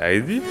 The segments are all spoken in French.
Heidi?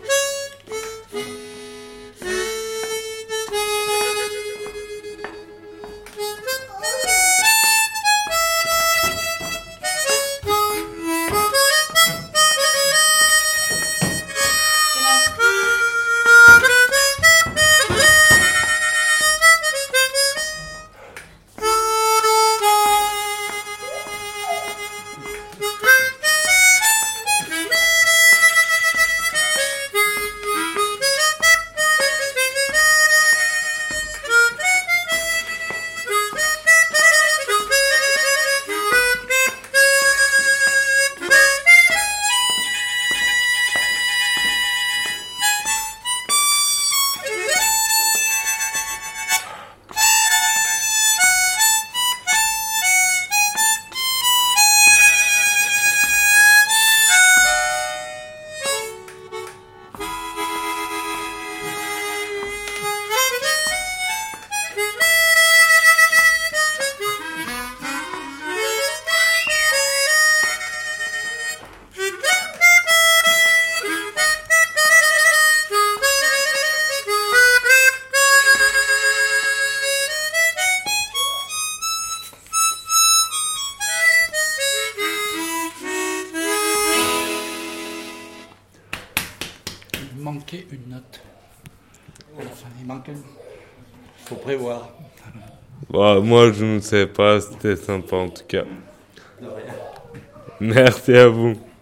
Il manquait une note. Enfin, il manque une. Faut prévoir. Bah, moi, je ne sais pas, c'était sympa en tout cas. Merci à vous.